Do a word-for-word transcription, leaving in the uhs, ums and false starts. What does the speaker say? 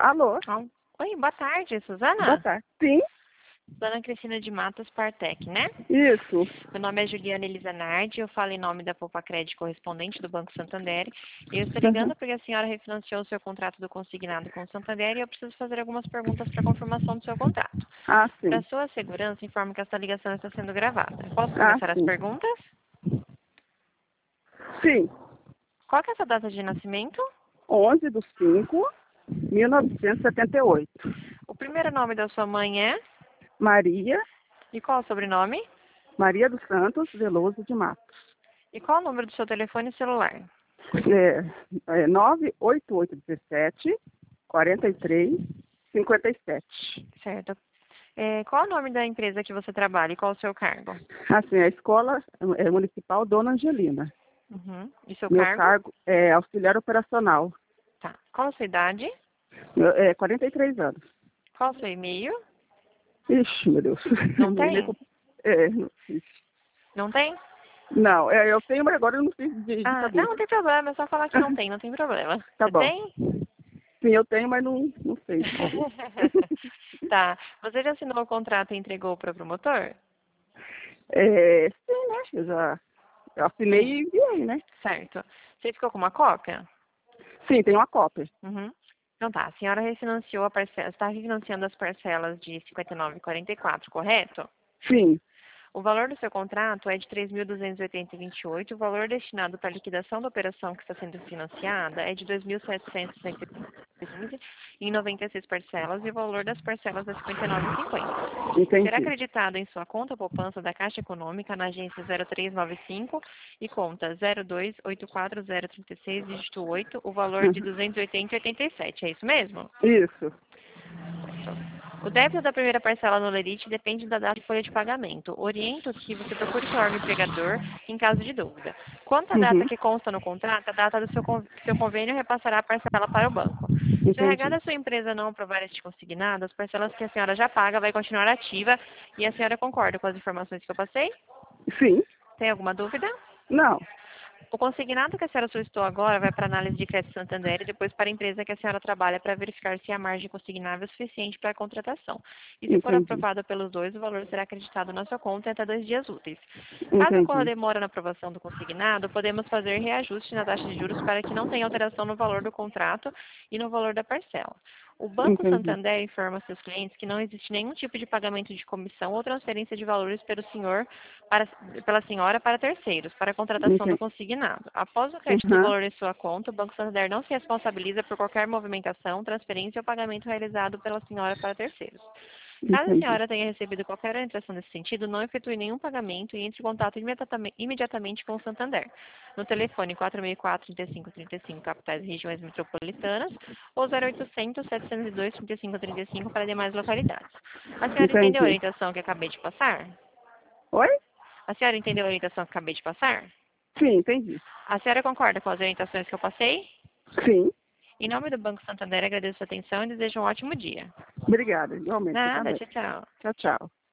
Alô? Al- Oi, boa tarde, Boa Suzana? tarde. Sim, Dona Cristina de Matos Partec, né? isso. Meu nome é Juliana Elisa Nardi, eu falo em nome da Poupa Crédito correspondente do Banco Santander. E eu estou Uhum. ligando porque a senhora refinanciou o seu contrato do consignado com o Santander e eu preciso fazer algumas perguntas para confirmação do seu contrato. Ah, Para sim. sua segurança, informo que essa ligação está sendo gravada. Posso Ah, começar as sim. perguntas? Sim. Qual que é a sua data de nascimento? onze de cinco de mil novecentos e setenta e oito. O primeiro nome da sua mãe é? Maria, E qual o sobrenome? Maria dos Santos Veloso de Matos. E qual o número do seu telefone celular? É, é nove oito oito um sete, quatro três, cinco sete. Certo. É, qual o nome da empresa que você trabalha e qual o seu cargo? Assim, a escola é municipal Dona Angelina. Uhum. E seu Meu cargo? cargo é auxiliar operacional. Tá. Qual a sua idade? Meu- É quarenta e três anos. Qual o seu e-mail? Ixi, meu Deus. Não Meu e-mail tem? com- É, não, ixi. Não tem? Não, é, eu tenho, mas agora eu não sei de, de Ah, não, cabeça. não tem problema, é só falar que não tem, não tem problema. Tá Você bom. tem? Sim, eu tenho, mas não, não sei de cabeça. Tá. Você já assinou o contrato e entregou para o promotor? É, sim, né? Eu já eu assinei Sim. e enviei, né? Certo. Você ficou com uma cópia? Sim, tem uma cópia. Uhum. Então tá, a senhora refinanciou a parcela, está refinanciando as parcelas de cinquenta e nove vírgula quarenta e quatro, correto? Sim. O valor do seu contrato é de três mil duzentos e oitenta vírgula vinte e oito. O valor destinado para a liquidação da operação que está sendo financiada é de dois mil setecentos e quinze em noventa e seis parcelas e o valor das parcelas é cinquenta e nove vírgula cinquenta. Será Entendi. acreditado em sua conta poupança da Caixa Econômica na agência zero três nove cinco e conta zero dois oito quatro zero três seis, dígito oito, o valor de Uhum. duzentos e oitenta vírgula oitenta e sete. É isso mesmo? Isso. O débito da primeira parcela no Lerite depende da data de folha de pagamento. Oriento que você procure seu órgão empregador em caso de dúvida. Quanto à data Uhum. que consta no contrato, a data do seu, con- seu convênio repassará a parcela para o banco. Se o R H Entendi. da sua empresa não aprovar este consignado, as parcelas que a senhora já paga vai continuar ativa e a senhora concorda com as informações que eu passei? Sim. Tem alguma dúvida? Não. O consignado que a senhora solicitou agora vai para análise de crédito Santander e depois para a empresa que a senhora trabalha para verificar se a margem consignável é suficiente para a contratação. E se for Entendi. aprovado pelos dois, o valor será acreditado na sua conta em até dois dias úteis. Caso ocorra Entendi. demora na aprovação do consignado, podemos fazer reajuste na taxa de juros para que não tenha alteração no valor do contrato e no valor da parcela. O Banco Entendi. Santander informa seus clientes que não existe nenhum tipo de pagamento de comissão ou transferência de valores pelo senhor para, pela senhora para terceiros, para a contratação do Entendi. consignado. Após o crédito do Uhum. valor em sua conta, o Banco Santander não se responsabiliza por qualquer movimentação, transferência ou pagamento realizado pela senhora para terceiros. Caso a Entendi. senhora tenha recebido qualquer orientação nesse sentido, não efetue nenhum pagamento e entre em contato imediatamente, imediatamente com o Santander, no telefone quatro seis quatro, três cinco três cinco, capitais e regiões metropolitanas, ou zero oitocentos, setecentos e dois, trinta e cinco trinta e cinco para demais localidades. A senhora entendeu a Entendi. orientação que acabei de passar? Oi? A senhora entendeu a orientação que acabei de passar? Sim, entendi. A senhora concorda com as orientações que eu passei? Sim. Em nome do Banco Santander, agradeço a atenção e desejo um ótimo dia. Obrigada. Igualmente, você Nada, também. tchau, tchau. Tchau, tchau.